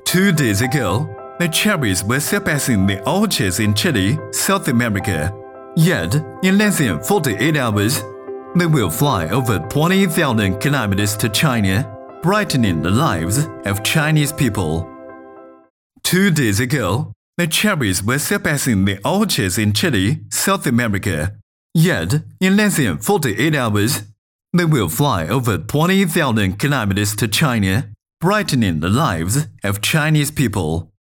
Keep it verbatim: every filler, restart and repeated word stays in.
Two days ago, the cherries were surpassing the orchards in Chile, South America. Yet, in less than forty-eight hours, they will fly over twenty thousand kilometers to China, brightening the lives of Chinese people. Two days ago, the cherries were surpassing the orchards in Chile, South America. Yet, in less than forty-eight hours, they will fly over twenty thousand kilometers to China, brightening the lives of Chinese people.